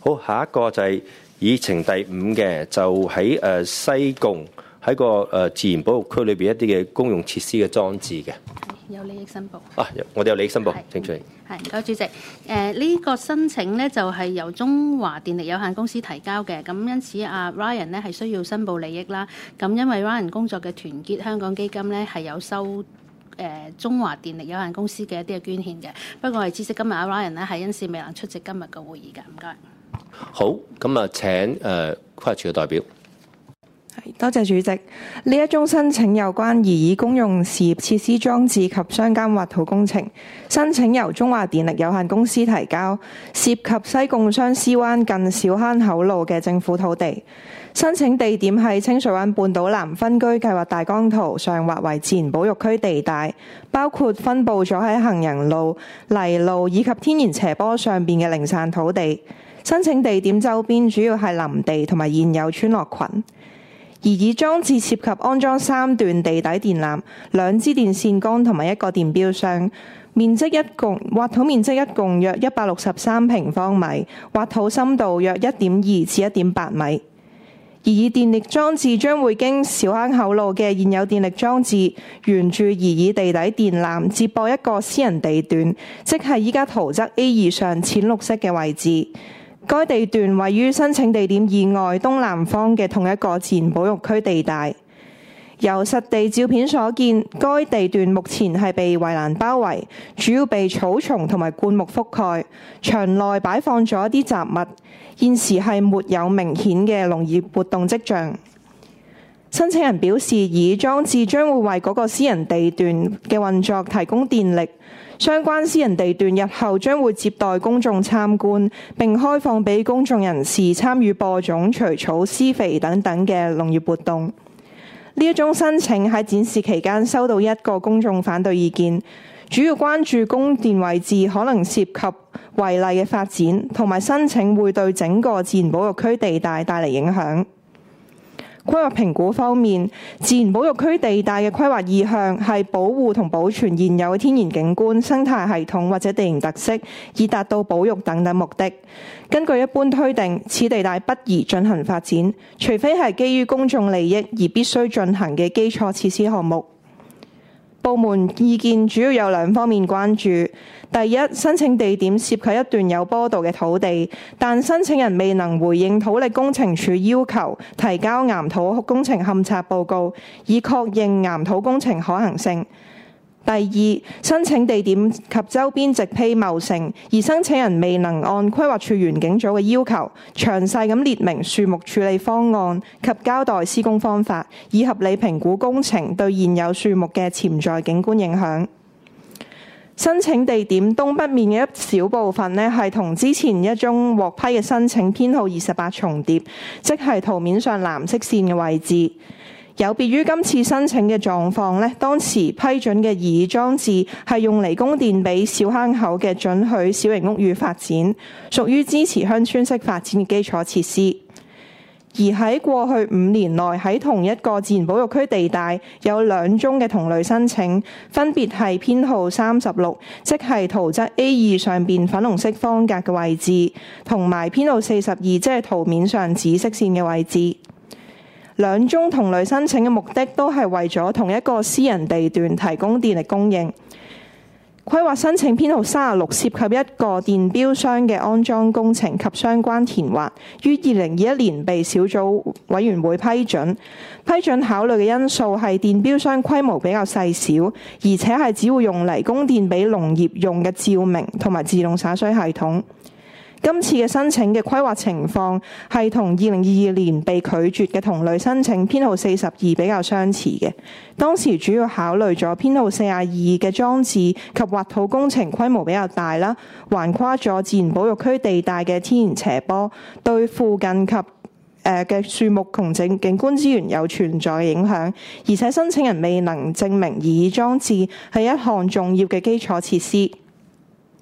好，下一個就係議程第5嘅，就喺西貢喺個自然保育區裏邊一啲嘅公用設施嘅裝置嘅。 有利益申報。 我哋有利益申報，請出嚟。 係，唔該主席。呢個申請呢，就係由中華電力有限公司提交嘅，咁因此Ryan 呢係需要申報利益啦。咁因為 Ryan 工作嘅團結香港基金呢係有收中華電力有限公司嘅一啲嘅捐獻嘅。不過我哋知悉今日Ryan 呢係因事未能出席今日嘅會議嘅，唔該。 好，咁請規劃署嘅代表。 多謝主席。呢一宗申請有關擬議公用事業設施裝置及相關挖土工程，申請由中華電力有限公司提交，涉及西貢相思灣近小坑口路嘅政府土地。申請地點喺清水灣半島南分居計劃大綱圖上劃為自然保育區地帶，包括分佈咗喺行人路、泥路以及天然斜坡上邊嘅零散土地。申請地點周邊主要係林地同埋現有村落群。擬議裝置涉及安裝3段地底電纜、2支電線桿同埋1個電錶箱，挖土面積一共約163平方米，挖土深度約1.2至1.8米。擬議電力裝置將會經小坑口路嘅現有電力裝置，沿住擬議地底電纜接駁一個私人地段，即係依家圖則 A2 上淺綠色嘅位置。該地段位於申請地點以外東南方嘅同一個自然保育區地帶。由實地照片所見，該地段目前係被圍欄包圍，主要被草叢同埋灌木覆蓋。場內擺放咗一啲雜物，現時係沒有明顯嘅農業活動跡象。申請人表示，擬議裝置將會為嗰個私人地段嘅運作提供電力。相關私人地段日後將會接待公眾參觀，並開放俾公眾人士參與播種、除草、施肥等等嘅農業活動。呢一宗申請喺展示期間收到一個公眾反對意見，主要關注供電位置可能涉及違例嘅發展，同埋申請會對整個自然保育區地帶帶嚟影響。規劃評估方面，自然保育區地帶嘅規劃意向係保護同保存現有嘅天然景觀、生態系統或者地形特色，以達到保育等等目的。根據一般推定，此地帶不宜進行發展，除非係基於公眾利益而必須進行嘅基礎設施項目。部門意見主要有2方面關注。第一，申請地點涉及一段有坡度嘅土地，但申請人未能回應土力工程署要求提交岩土工程勘測報告，以確認岩土工程可行性。第二，申請地點及周邊植被茂盛，而申請人未能按規劃署園境組嘅要求，詳細咁列明樹木處理方案及交代施工方法，以合理評估工程對現有樹木嘅潛在景觀影響。申請地點東北面嘅一小部分呢，係同之前一宗獲批嘅申請編號28重疊，即係圖面上藍色線嘅位置。有別於今次申請嘅狀況呢，當時批准嘅擬議裝置係用嚟供電俾小坑口嘅准許小型屋宇發展，屬於支持鄉村式發展嘅基礎設施。而喺過去5年內，喺同一個自然保育區地帶有2宗嘅同類申請，分別係編號36，即係圖則 A2 上邊粉紅色方格嘅位置，同埋編號42，即係圖面上紫色線嘅位置。2宗同類申請嘅目的都係為咗同一個私人地段提供電力供應。規劃申請編號36涉及一個電錶箱嘅安裝工程及相關填劃，於2021年被小組委員會批准。批准考慮嘅因素係電錶箱規模比較細小，而且係只會用嚟供電俾農業用嘅照明同埋自動灑水系統。今次嘅申請嘅規劃情況係同2022年被拒絕嘅同類申請編號42比較相似嘅。當時主要考慮咗編號42嘅裝置及挖土工程規模比較大啦，橫跨咗自然保育區地帶嘅天然斜坡，對附近及嘅樹木同景觀資源有存在嘅影響，而且申請人未能證明擬議裝置係一項重要嘅基礎設施。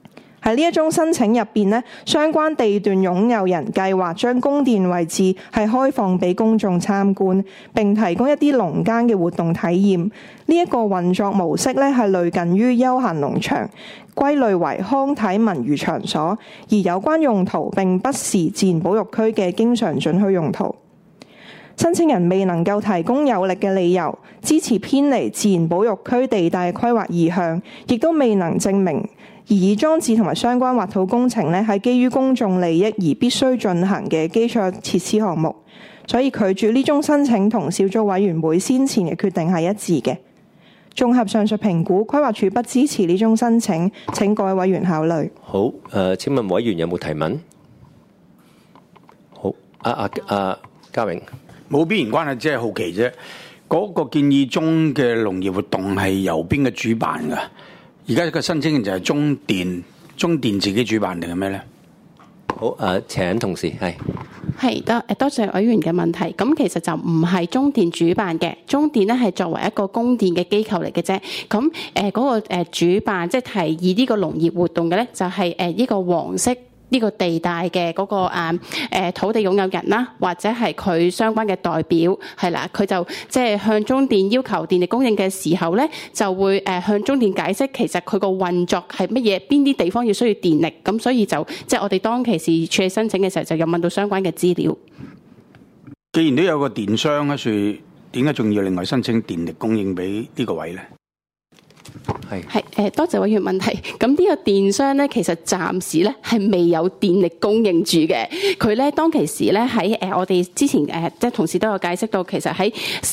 喺呢一宗申請入邊呢，相關地段擁有人計劃將供電位置係開放俾公眾參觀，並提供一啲農耕嘅活動體驗。呢一個運作模式咧係類近於休閒農場，歸類為康體文娛場所，而有關用途並不是自然保育區嘅經常准許用途。申請人未能夠提供有力嘅理由支持偏離自然保育區地帶規劃意向，亦都未能證明擬議裝置同埋相關挖土工程咧係基於公眾利益而必須進行嘅基礎設施項目，所以拒絕呢宗申請同小組委員會先前嘅決定係一致嘅。綜合上述評估，規劃署不支持呢宗申請，請各位委員考慮。 好，請問委員有冇提問？好，嘉榮。 冇必然關係，只係好奇啫。嗰個建議中嘅農業活動係由邊個主辦㗎？而家個申請人就係中電自己主辦定係咩咧？ 好，請同事係多謝委員嘅問題。咁其實就唔係中電主辦嘅，中電咧係作為一個供電嘅機構嚟嘅啫。咁嗰個主辦即係提議呢個農業活動嘅咧，就係呢個黃色呢個地帶嘅嗰個土地擁有人啦，或者係佢相關嘅代表係啦，佢就即係向中電要求電力供應嘅時候咧，就會向中電解釋其實佢個運作係乜嘢，邊啲地方要需要電力，咁所以就即係我哋當其時處理申請嘅時候，就有問到相關嘅資料。 既然都有個電商喺處，點解仲要另外申請電力供應俾呢個位咧？ 係多謝委員問題。咁呢個電商咧，其實暫時咧係未有電力供應住嘅。佢咧當其時咧喺我哋之前即係同事都有解釋到，其實喺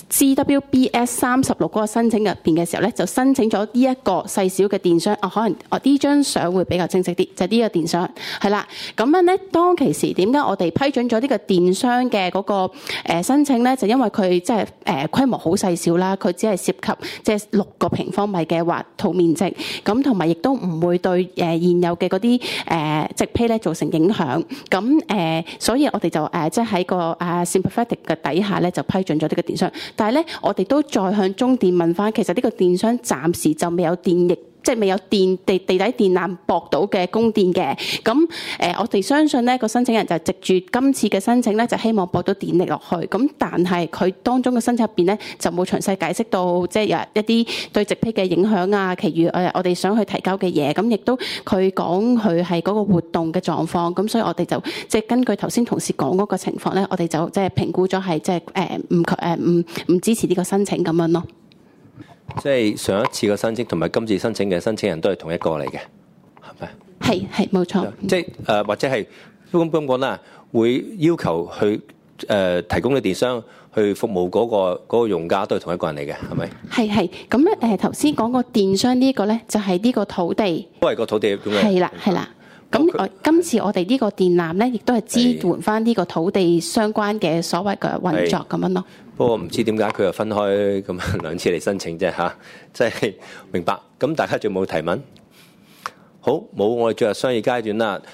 CWBS 36嗰個申請入邊嘅時候咧，就申請咗呢一個細小嘅電商。可能呢張相會比較清晰啲，就係呢個電商係啦。咁樣咧，當其時點解我哋批准咗呢個電商嘅嗰個申請咧？就因為佢即係規模好細小啦，佢只係涉及即係6個平方米嘅挖土面積，咁同埋亦都唔會對現有嘅嗰啲植被咧造成影響。咁所以我哋就即係喺個sympathetic 嘅底下咧，就批准咗呢個電商。但係咧，我哋都再向中電問翻，其實呢個電商暫時就未有電力。即係未有地底電纜駁到嘅供電嘅，咁我哋相信呢個申請人就藉住今次嘅申請咧，就希望駁到電力落去。咁但係佢當中嘅申請入邊咧，就冇詳細解釋到即係有一啲對植被嘅影響啊，其餘我哋想去提交嘅嘢。咁亦都佢講佢係嗰個活動嘅狀況。咁所以我哋就即係根據頭先同事講嗰個情況咧，我哋就即係評估咗係即係唔支持呢個申請咁樣咯。 即係上一次嘅申請同埋今次申請嘅申請人都係同一個嚟嘅，係咪？ 係冇錯。 即係或者係咁講啦，會要求去提供嘅電商去服務嗰個用家都係同一個人嚟嘅，係咪？係。 咁咧頭先講個電商呢個咧，就係呢個土地， 都係個土地咁嘅。 係啦。咁今次我哋呢個電纜咧，亦都係支援翻呢個土地相關嘅所謂嘅運作咁樣咯。 不過唔知點解佢又分開咁兩次嚟申請啫嚇，即係明白。咁大家仲有冇提問？好，冇，我哋進入商議階段啦。